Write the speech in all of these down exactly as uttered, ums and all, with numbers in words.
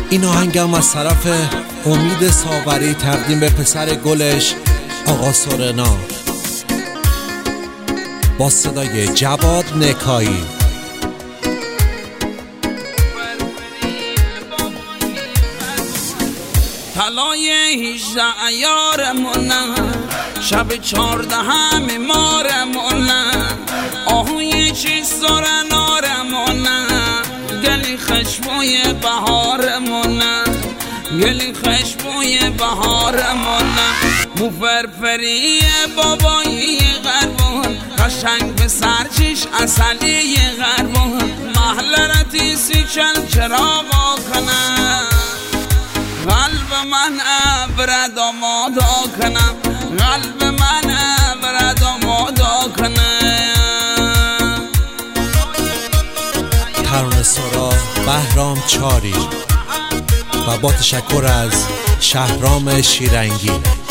این آهنگم از طرف امید ساوری تقدیم به پسر گلش آقا سورنا با صدای جواد نکایی. طلای هیجده عیارمونن، شب چهاردهم مارمونن، آهوی چیز سرنارمونن، گلی خشبوی بهارمونن، گلی خشبوی بهارمونن، مو فرفری بابایی غربون، قشنگ به سرچش اصلی غربون، محل رتیسی چل چراغا کنن، قلب من ابر دامادا کنم، قلب من ابر دامادا کنم. ترانه سرا بهرام چاری و با تشکر از شهرام شیرنگی.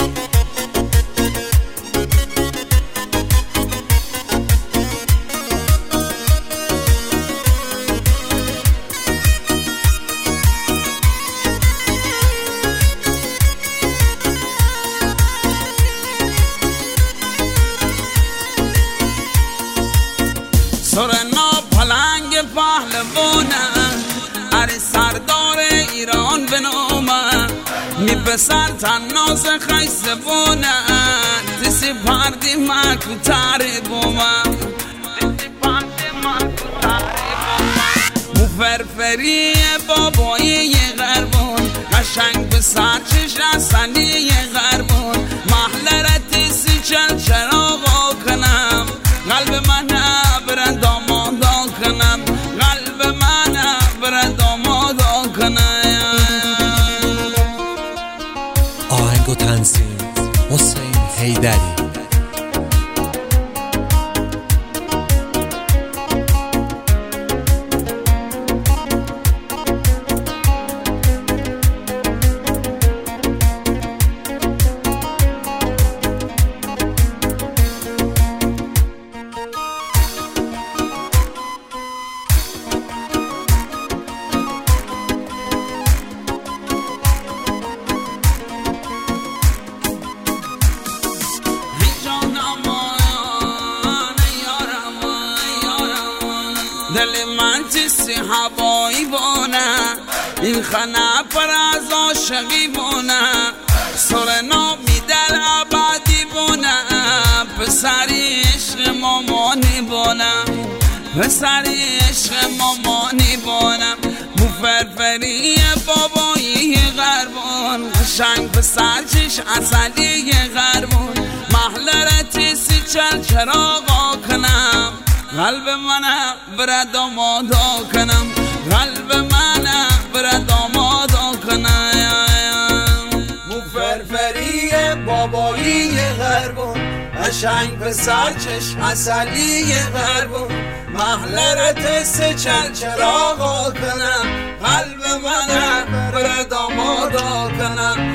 سورنا پلنگ پهلوانه، اره سردار ایران به نامه، می پسر تناز خیس بونه، تسی پردی مکو تاری بومه، تسی پردی مکو تاری بومه، مو فرفری بابایی غربون، قشنگ به سرچش اصلی غربون، محل رتیسی چل چراغا کنم، قلب من ابر دامادا کنم، قلب من ابر دامادا کنم. آهنگ و تنظیم حسین حیدری. دل من تیسی هوایی بونه، این خانه پر از عاشقی بونه، سورنا می دل عبادی بونه، پسری عشق مامانی بونه، پسری عشق مامانی بونه، مو فرفری بابایی غربون، قشنگ پسر چش اصلی غربون، محل رتیسی چل چراغا کنم، قلب من بر دامادا کنم، قلب من بر دامادا کنم. مو فرفری بابایی غربون، قشنگ به سرچش اصلی غربون، محل رتس چل چراغا کنم، قلب من بر دامادا کنم،